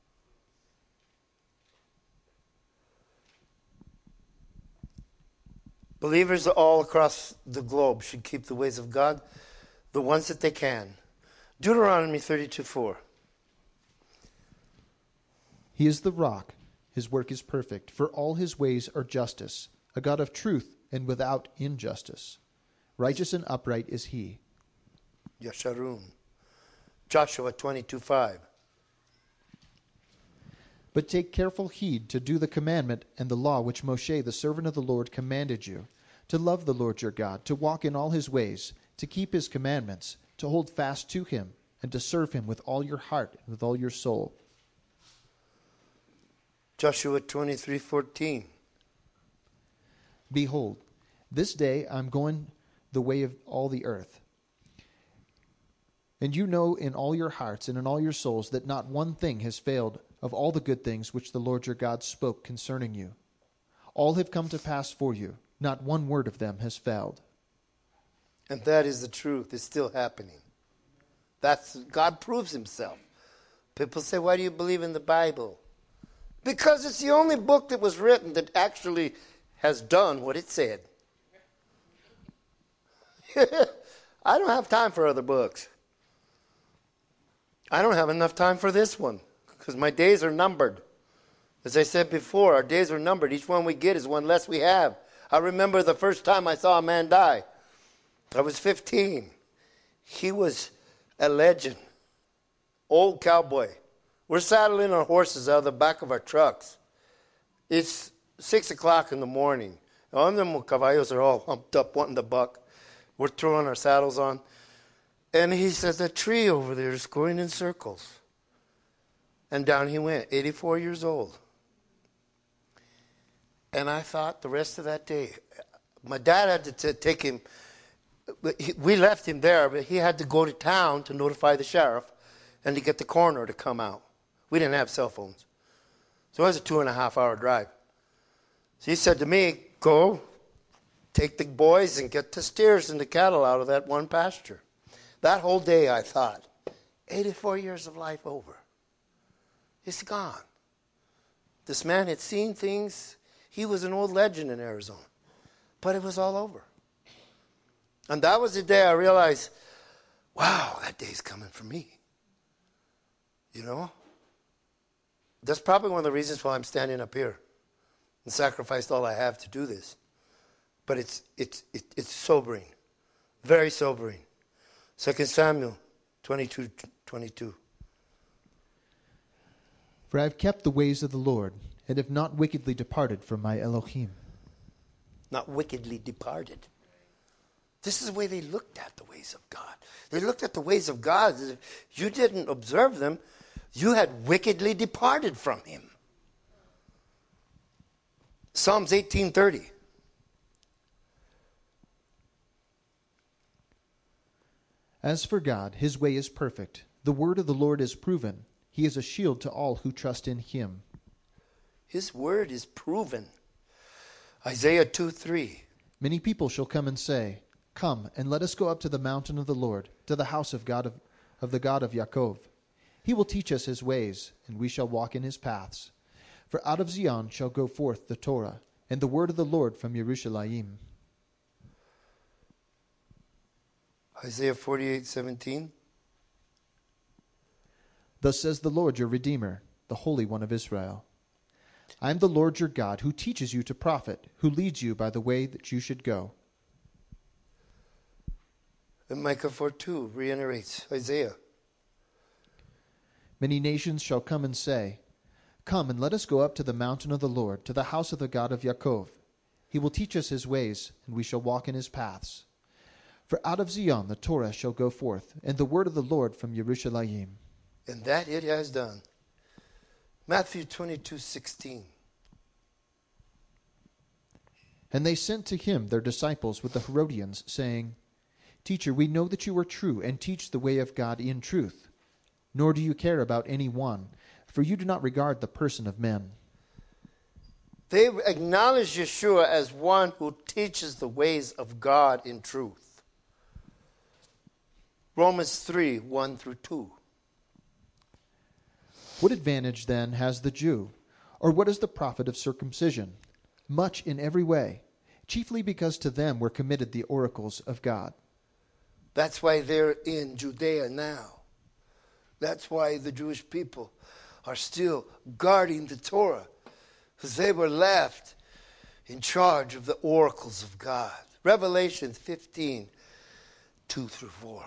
Believers all across the globe should keep the ways of God, the ones that they can. Deuteronomy thirty-two four. He is the rock. His work is perfect, for all his ways are justice. a God of truth and without injustice. Righteous and upright is he. Yesharum. Joshua twenty-two five. But take careful heed to do the commandment and the law which Moshe the servant of the Lord commanded you, to love the Lord your God, to walk in all his ways, to keep his commandments, to hold fast to him, and to serve him with all your heart and with all your soul. Joshua twenty-three fourteen. Behold, this day I am going the way of all the earth. And you know in all your hearts and in all your souls that not one thing has failed of all the good things which the Lord your God spoke concerning you. All have come to pass for you. Not one word of them has failed. And that is the truth. It's still happening. That's God proves himself. People say, why do you believe in the Bible? Because it's the only book that was written that actually has done what it said. I don't have time for other books. I don't have enough time for this one because my days are numbered. As I said before, our days are numbered. Each one we get is one less we have. I remember the first time I saw a man die. I was fifteen. He was a legend. Old cowboy. We're saddling our horses out of the back of our trucks. It's six o'clock in the morning. All them caballos are all humped up wanting to buck. We're throwing our saddles on. And he said, the tree over there is going in circles. And down he went, eighty-four years old. And I thought the rest of that day, my dad had to t- take him, we left him there, but he had to go to town to notify the sheriff and to get the coroner to come out. We didn't have cell phones. So it was a two and a half hour drive. So he said to me, go, take the boys and get the steers and the cattle out of that one pasture. That whole day I thought, eighty-four years of life over. It's gone. This man had seen things. He was an old legend in Arizona. But it was all over. And that was the day I realized, wow, that day's coming for me. You know? That's probably one of the reasons why I'm standing up here and sacrificed all I have to do this. But it's it's it, it's sobering. Very sobering. Second Samuel twenty-two twenty-two. For I have kept the ways of the Lord, and have not wickedly departed from my Elohim. Not wickedly departed. This is the way they looked at the ways of God. They looked at the ways of God as if you didn't observe them, you had wickedly departed from him. Psalms eighteen thirty. As for God, his way is perfect. The word of the Lord is proven. He is a shield to all who trust in him. His word is proven. Isaiah two three. Many people shall come and say, come, and let us go up to the mountain of the Lord, to the house of God of, of the God of Yaakov. He will teach us his ways, and we shall walk in his paths. For out of Zion shall go forth the Torah, and the word of the Lord from Yerushalayim. Isaiah forty-eight seventeen. Thus says the Lord your Redeemer, the Holy One of Israel. I am the Lord your God, who teaches you to profit, who leads you by the way that you should go. And Micah four two reiterates Isaiah. Many nations shall come and say, come and let us go up to the mountain of the Lord, to the house of the God of Yaakov. He will teach us his ways, and we shall walk in his paths. For out of Zion the Torah shall go forth, and the word of the Lord from Yerushalayim. And that it has done. Matthew twenty-two sixteen. And they sent to him their disciples with the Herodians, saying, Teacher, we know that you are true, and teach the way of God in truth. Nor do you care about any one, for you do not regard the person of men. They acknowledge Yeshua as one who teaches the ways of God in truth. Romans three one through two. What advantage, then, has the Jew? Or what is the profit of circumcision? Much in every way, chiefly because to them were committed the oracles of God. That's why they're in Judea now. That's why the Jewish people are still guarding the Torah. Because they were left in charge of the oracles of God. Revelation fifteen, two through four.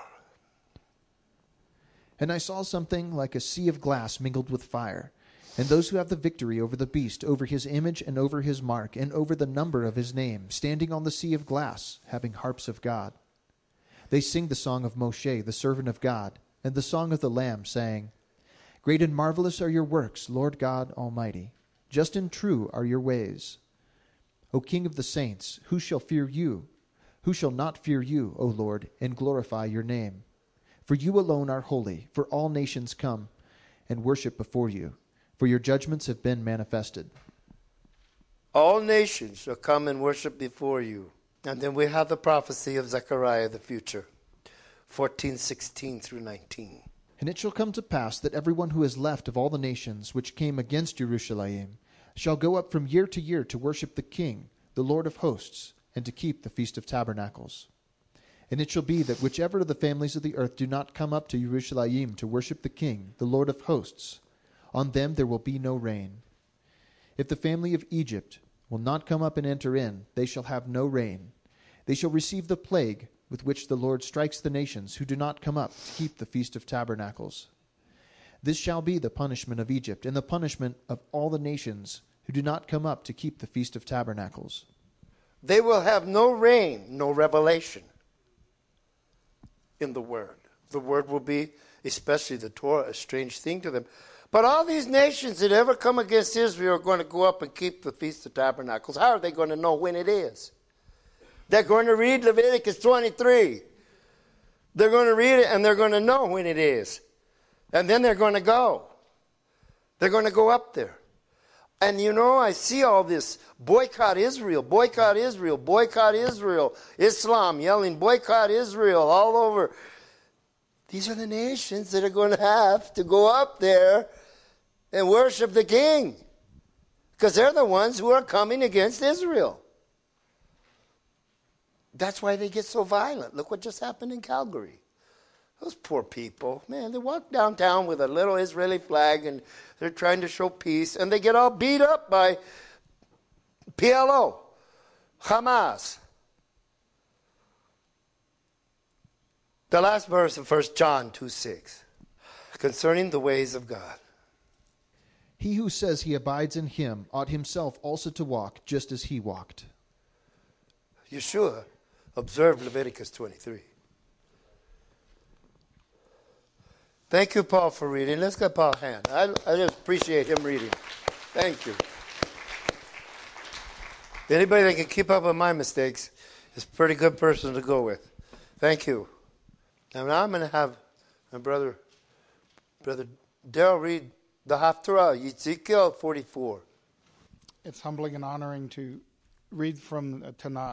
And I saw something like a sea of glass mingled with fire, and those who have the victory over the beast, over his image and over his mark, and over the number of his name, standing on the sea of glass, having harps of God. They sing the song of Moshe, the servant of God, and the song of the Lamb, saying, Great and marvelous are your works, Lord God Almighty. Just and true are your ways. O King of the saints, who shall fear you? Who shall not fear you, O Lord, and glorify your name? For you alone are holy, for all nations come and worship before you, for your judgments have been manifested. All nations shall come and worship before you. And then we have the prophecy of Zechariah, the future, fourteen, sixteen through nineteen. And it shall come to pass that everyone who is left of all the nations which came against Jerusalem shall go up from year to year to worship the King, the Lord of hosts, and to keep the Feast of Tabernacles. And it shall be that whichever of the families of the earth do not come up to Jerusalem to worship the King, the Lord of hosts, on them there will be no rain. If the family of Egypt will not come up and enter in, they shall have no rain. They shall receive the plague with which the Lord strikes the nations who do not come up to keep the Feast of Tabernacles. This shall be the punishment of Egypt, and the punishment of all the nations who do not come up to keep the Feast of Tabernacles. They will have no rain, no revelation in the Word. The Word will be, especially the Torah, a strange thing to them. But all these nations that ever come against Israel are going to go up and keep the Feast of Tabernacles. How are they going to know when it is? They're going to read Leviticus twenty-three. They're going to read it and they're going to know when it is. And then they're going to go. They're going to go up there. And you know, I see all this boycott Israel, boycott Israel, boycott Israel, Islam yelling boycott Israel all over. These are the nations that are going to have to go up there and worship the King. Because they're the ones who are coming against Israel. That's why they get so violent. Look what just happened in Calgary. Those poor people, man, they walk downtown with a little Israeli flag and they're trying to show peace, and they get all beat up by P L O, Hamas. The last verse of First John two six, concerning the ways of God. He who says he abides in him ought himself also to walk just as he walked. Yeshua observed Leviticus twenty-three. Thank you, Paul, for reading. Let's give Paul a hand. I, I just appreciate him reading. Thank you. Anybody that can keep up with my mistakes is a pretty good person to go with. Thank you. And now I'm going to have my brother, Brother Daryl read the Haftarah, Ezekiel forty-four. It's humbling and honoring to read from the Tanakh.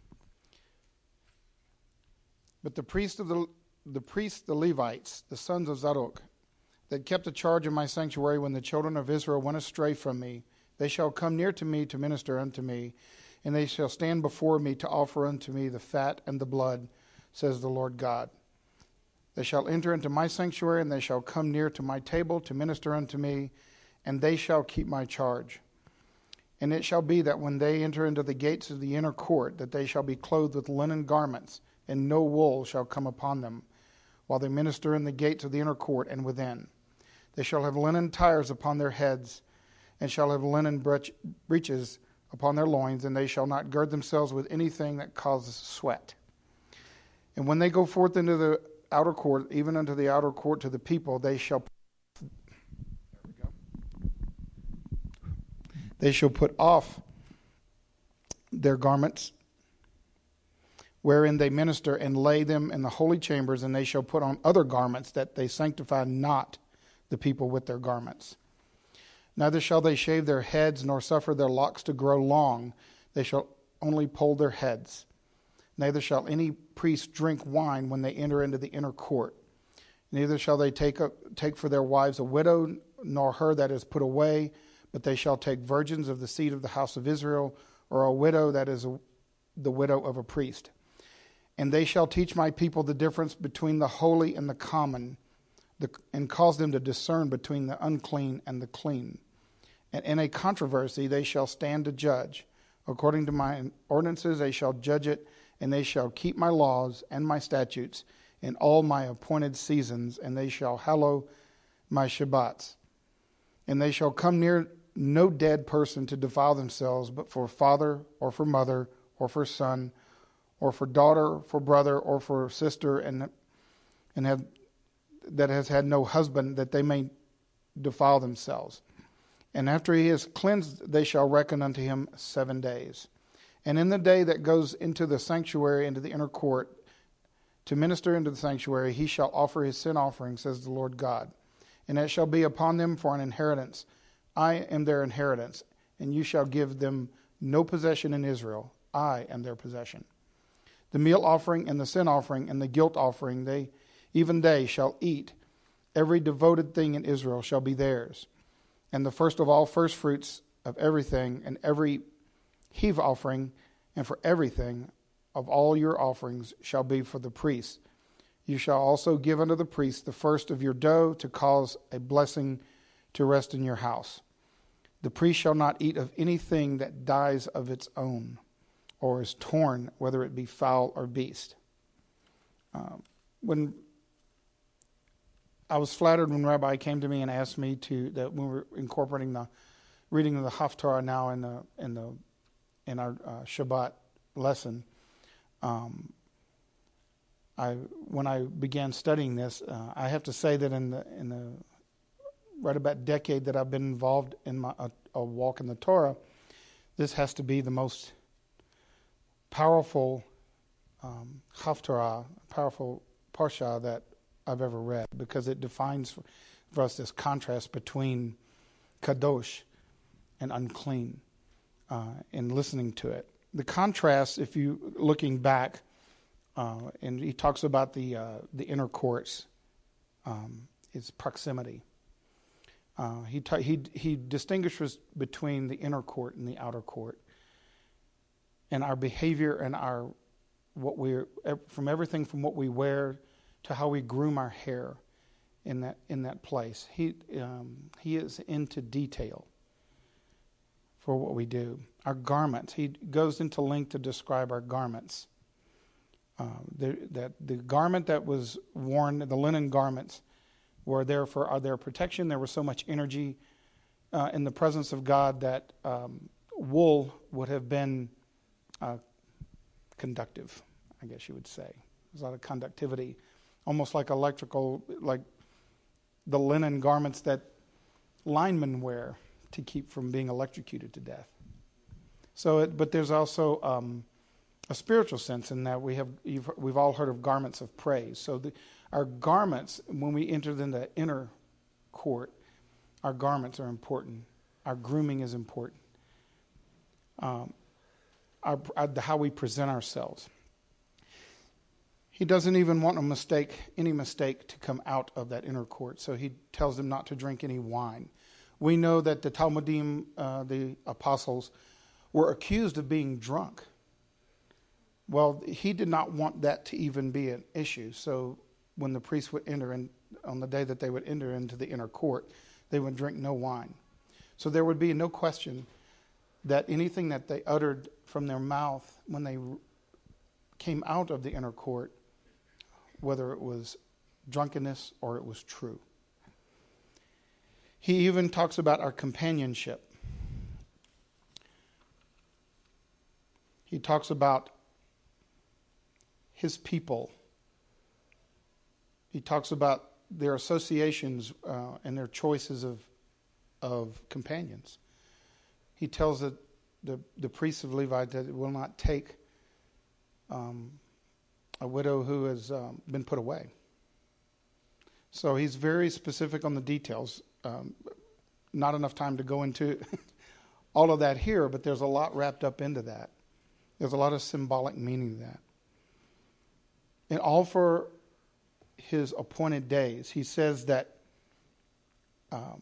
But the priest of the the priests, the Levites, the sons of Zadok, that kept the charge of my sanctuary when the children of Israel went astray from me, they shall come near to me to minister unto me, and they shall stand before me to offer unto me the fat and the blood, says the Lord God. They shall enter into my sanctuary, and they shall come near to my table to minister unto me, and they shall keep my charge. And it shall be that when they enter into the gates of the inner court, that they shall be clothed with linen garments, and no wool shall come upon them, while they minister in the gates of the inner court and within. They shall have linen tires upon their heads, and shall have linen breeches upon their loins, and they shall not gird themselves with anything that causes sweat. And when they go forth into the outer court, even unto the outer court to the people, they shall there we go. They shall put off their garments wherein they minister, and lay them in the holy chambers, and they shall put on other garments, that they sanctify not the people with their garments. Neither shall they shave their heads, nor suffer their locks to grow long. They shall only poll their heads. Neither shall any priest drink wine when they enter into the inner court. Neither shall they take a, take for their wives a widow, nor her that is put away, but they shall take virgins of the seed of the house of Israel, or a widow that is a, the widow of a priest. And they shall teach my people the difference between the holy and the common, the, and cause them to discern between the unclean and the clean. And in a controversy they shall stand to judge. According to my ordinances they shall judge it, and they shall keep my laws and my statutes in all my appointed seasons, and they shall hallow my Shabbats. And they shall come near no dead person to defile themselves, but for father or for mother or for son or for daughter, for brother or for sister, and and have that has had no husband, that they may defile themselves. And after he is cleansed, they shall reckon unto him seven days. And in the day that goes into the sanctuary, into the inner court, to minister into the sanctuary, he shall offer his sin offering, says the Lord God. And it shall be upon them for an inheritance. I am their inheritance, and you shall give them no possession in Israel. I am their possession. The meal offering and the sin offering and the guilt offering, they even they shall eat. Every devoted thing in Israel shall be theirs. And the first of all firstfruits of everything, and every heave offering, and for everything of all your offerings shall be for the priests. You shall also give unto the priest the first of your dough, to cause a blessing to rest in your house. The priest shall not eat of anything that dies of its own, or is torn, whether it be fowl or beast. Um, when I was flattered when Rabbi came to me and asked me to, that when we were incorporating the reading of the Haftarah now in the in the in our uh, Shabbat lesson, um, I when I began studying this, uh, I have to say that in the in the right about decade that I've been involved in my a, a walk in the Torah, this has to be the most powerful um, Haftarah, powerful parsha that I've ever read, because it defines for, for us this contrast between kadosh and unclean uh, in listening to it. The contrast, if you looking back, uh, and he talks about the uh, the inner courts, um, its proximity. Uh, he ta- he he distinguishes between the inner court and the outer court, and our behavior and our what we're from everything from what we wear to how we groom our hair in that in that place. He um, he is into detail for what we do. Our garments. He goes into length to describe our garments. Uh, the, that the garment that was worn, the linen garments, were there for our, their protection. There was so much energy uh, in the presence of God that um, wool would have been uh, conductive, I guess you would say. There's a lot of conductivity, almost like electrical, like the linen garments that linemen wear to keep from being electrocuted to death. So, it, but there's also um, a spiritual sense in that we have you've, we've all heard of garments of praise. So the, our garments, when we enter in the inner court, our garments are important. Our grooming is important. Um, our, our, how we present ourselves. He doesn't even want a mistake, any mistake to come out of that inner court. So he tells them not to drink any wine. We know that the Talmudim, uh, the apostles, were accused of being drunk. Well, he did not want that to even be an issue. So when the priests would enter in, on the day that they would enter into the inner court, they would drink no wine. So there would be no question that anything that they uttered from their mouth when they came out of the inner court, whether it was drunkenness or it was true. He even talks about our companionship. He talks about his people. He talks about their associations uh, and their choices of of companions. He tells the, the, the priests of Levi that it will not take um, a widow who has um, been put away. So he's very specific on the details. Um, not enough time to go into all of that here, but there's a lot wrapped up into that. There's a lot of symbolic meaning to that. And all for his appointed days. He says that, um,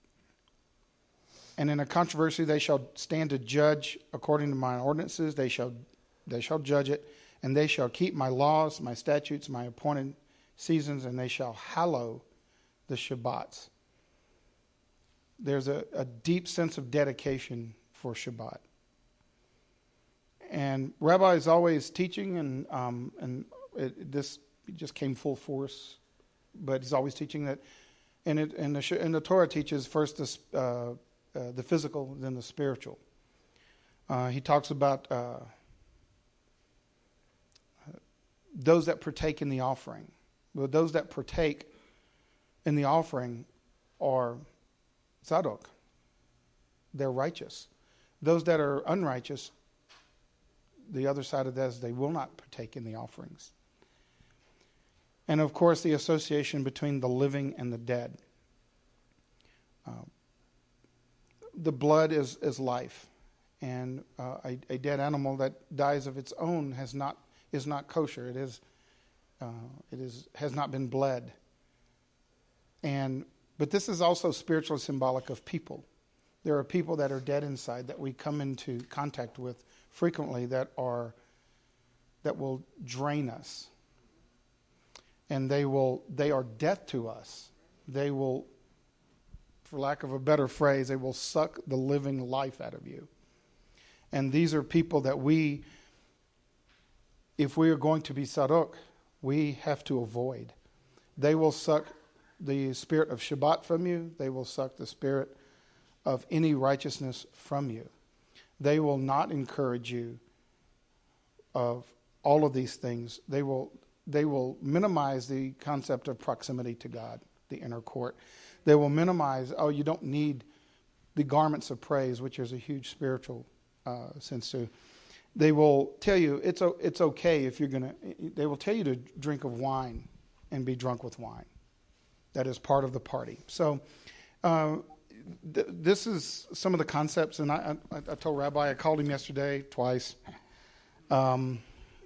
and in a controversy they shall stand to judge according to my ordinances. They shall, they shall judge it, and they shall keep my laws, my statutes, my appointed seasons, and they shall hallow the Shabbats. There's a, a deep sense of dedication for Shabbat. And Rabbi is always teaching, and um, and it, this just came full force. But he's always teaching that, and it and the and the Torah teaches first the uh, uh, the physical, then the spiritual. Uh, he talks about uh, those that partake in the offering. Well, those that partake in the offering are Zadok. They're righteous. Those that are unrighteous, the other side of that is they will not partake in the offerings. And of course, the association between the living and the dead. Uh, the blood is, is life. And uh, a, a dead animal that dies of its own has not is not kosher. It is uh, it is has not been bled. And but this is also spiritually symbolic of people. There are people that are dead inside that we come into contact with frequently that are that will drain us. And they will they are death to us. They will, for lack of a better phrase, they will suck the living life out of you. And these are people that we, if we are going to be Sadok, we have to avoid. They will suck the spirit of Shabbat from you. They will suck the spirit of any righteousness from you. They will not encourage you of all of these things. They will they will minimize the concept of proximity to God, the inner court. They will minimize, oh, you don't need the garments of praise, which is a huge spiritual uh, sense too. They will tell you it's it's okay if you're gonna. They will tell you to drink of wine and be drunk with wine. That is part of the party. So. Uh, th- this is some of the concepts, and I, I, I told Rabbi, I called him yesterday twice. Um,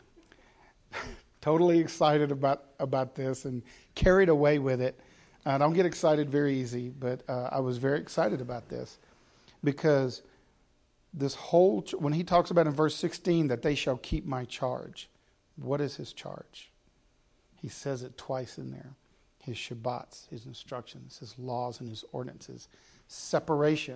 totally excited about, about this and carried away with it. I don't get excited very easy, but uh, I was very excited about this because this whole, ch- when he talks about in verse sixteen that they shall keep my charge, what is his charge? He says it twice in there. His Shabbats, his instructions, his laws and his ordinances, separation,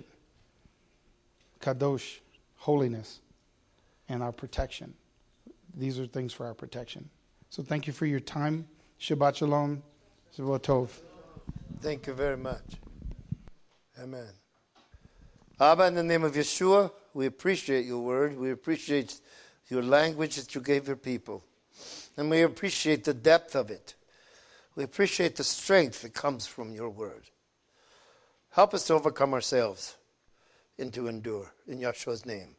kadosh, holiness, and our protection. These are things for our protection. So thank you for your time. Shabbat shalom. Shavua tov. Thank you very much. Amen. Abba, in the name of Yeshua, we appreciate your word. We appreciate your language that you gave your people. And we appreciate the depth of it. We appreciate the strength that comes from your word. Help us to overcome ourselves and to endure. In Yeshua's name.